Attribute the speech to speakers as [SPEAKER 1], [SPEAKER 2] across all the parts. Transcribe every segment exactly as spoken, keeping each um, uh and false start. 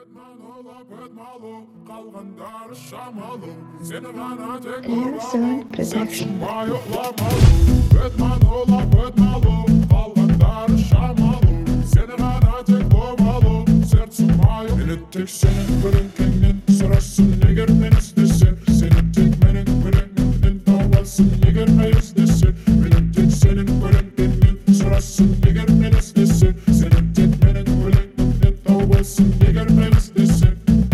[SPEAKER 1] Tek senin bölünkenden sorasın ne görmen istesin. Senin tek benim bölünkenden davasın ne görmen istesin. Benim tek senin bölünkenden sorasın ne görmen istesin. Senin tek benim bölünkenden davasın ne görmen istesin.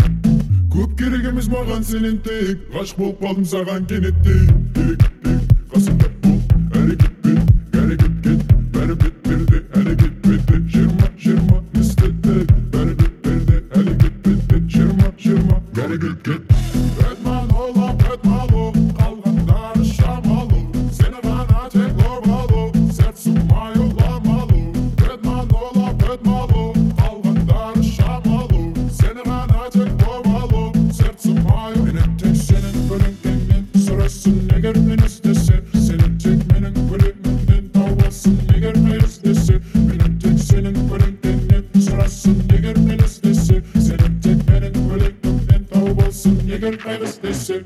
[SPEAKER 1] Көп керегіміз маған сенен тек ғашық болып қалдым саған кенеттей. Тек тек қасымда бол әрекетпен әрекет кет бәрі бет берді әрекет бетті жиырма жиырма істеді бәрі бет берді әрекет бетті жиырма жиырма әрекет кет. Бэтмен ола бэтмалу қалғандары шамалу сені ғана тек обалу сердцем мою ламалу. Бэтмен ола бэтмалу қалғандары шамалу сені ғана тек обалу сердцем мою. Менің тек сенің бөлінгенмен сұрасың егер мен істесе. Сенің тек менің бөлігімнен тауасың егер мен істесе. Менің тек сенің бөлінгенмен сұрасың егер мен істесе. Сенің тек менің бөлігімнен тауасың егер мен істесе.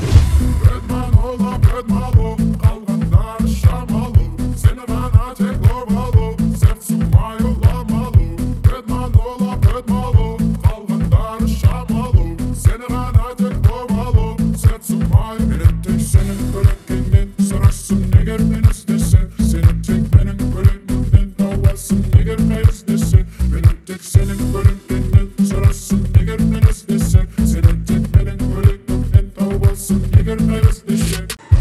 [SPEAKER 1] Бэтмен ола бэтмалу қалғандары шамалу сені ғана тек обалу сердцем мою ламалу. Бэтмен ола бэтмалу қалғандары шамалу сені ғана тек обалу сердцем мою. Менің тек сенің бөлінгенмен сұрасың егер мен істесе. Сенің тек менің бөлігімнен тауасың егер мен істесе. Менің тек сенің бөлінгенмен сұрасың егер мен істесе. Сенің тек менің бөлігімнен тауасың егер мен істесе.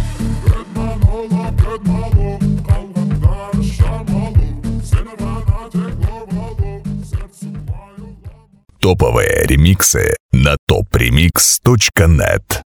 [SPEAKER 1] Бэтмен ола бэтмалу қалғандары шамалу сені ғана тек обалу сердцем мою.
[SPEAKER 2] Топовые ремиксы на топ ремикс точка нет.